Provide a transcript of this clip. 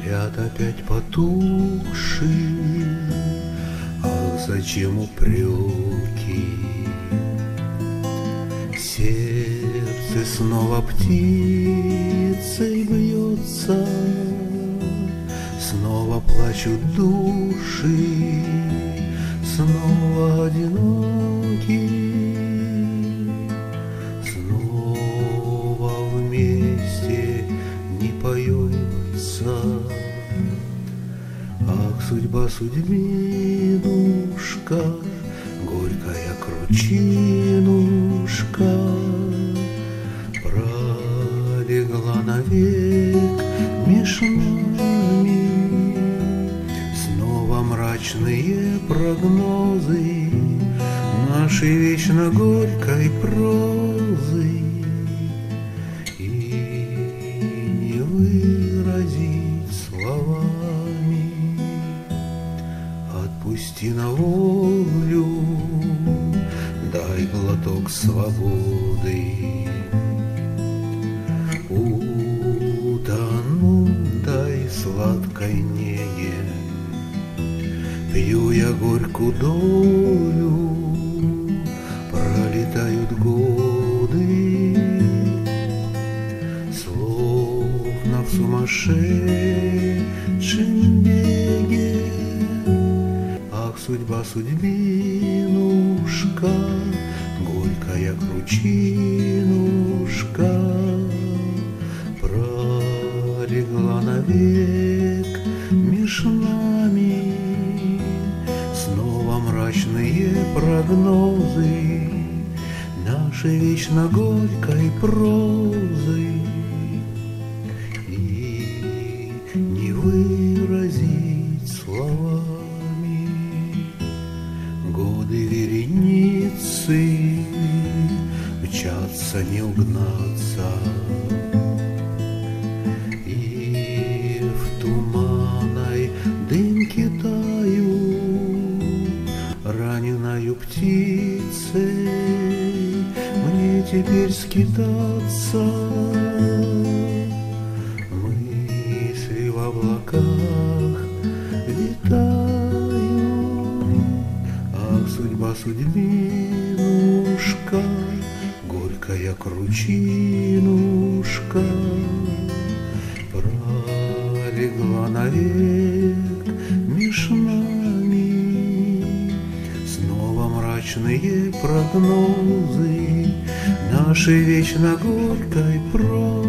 горят опять потухшие. Ах, зачем упреки? Сердце снова птицей бьется, снова плачут души, снова одиноки, снова вместе не поется. Ах, судьба, судьбинушка, горькая кручинушка, пролегла навек меж нами. Снова мрачные прогнозы нашей вечно горькой прозы, и не выразить словами. Отпусти на волю, дай глоток свободы. Утону, дай сладкой неге, пью я горькую долю, пролетают годы, словно в сумасшедшем беге. Ах, судьба, судьбинушка, горькая кручинушка, пролегла навек меж нами. Снова мрачные прогнозы нашей вечно горькой прозы, и не выразить словами. Годы вереницы мчатся, не угнаться, и в туманной дымке таю раненою птицей мне теперь скитаться. Мысли в облаках витают. Ах, судьба, судьбинушка, горькая кручинушка, пролегла навек меж нами. Снова мрачные прогнозы нашей вечно горькой прозы.